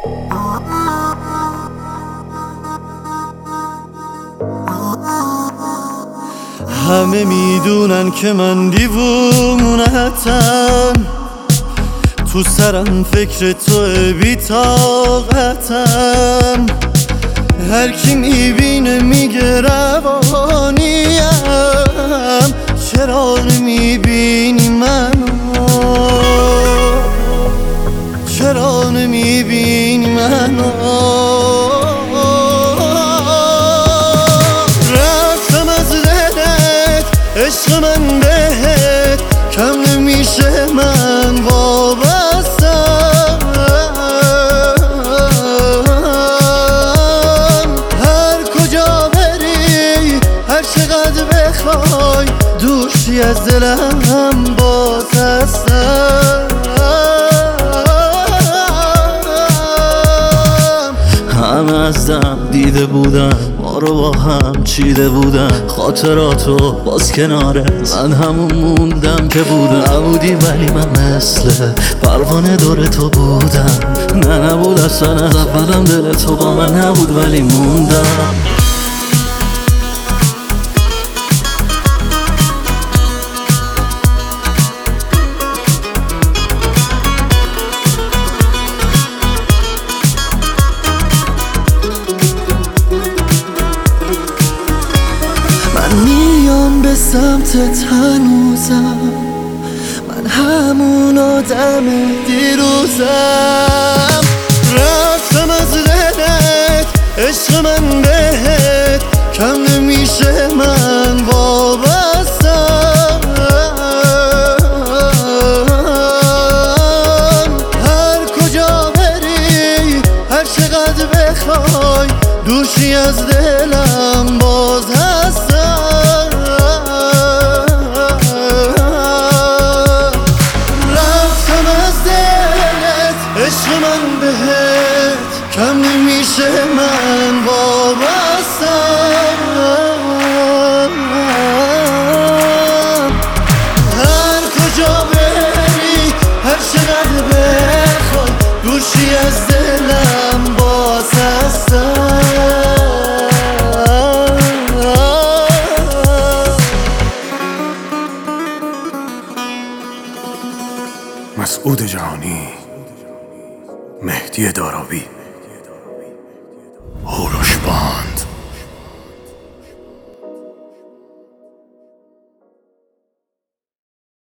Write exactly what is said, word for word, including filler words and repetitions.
همه میدونن که من دیوونتم، تو سرم فکر توه بی‌طاقتم. هر کی میبینه میگه روانیم، چرا نمیبینی منو؟ چرا نمیبینی منو؟ رفتم از دلت عشق من بهت، کم نمیشه من وابستم. هر کجا بری هر چقدر بخوای، دوشی از دلم باز هستم. همه از دم دیده بودن، ما رو با هم چیده بودن، خاطراتو باز کناره من همون موندم که بودم. نبودی ولی من مثل پروانه دور تو بودم. نه نبود اصلا از اولم دل تو با من نبود ولی موندم. میام به سمتت هنوزم، من همون آدم دیروزم. رفتم از دلت عشق من بهت، کم نمیشه من وابستم. هر کجا بری هر چقدر بخوای، دوشی از دلم باز هستم. عشق من بهت، کم نمیشه من وابستم. هر کجا بری هر چقدر بخوای، دوشی از دلم باز هستم. مسعود جهانی، مهدی داراوی.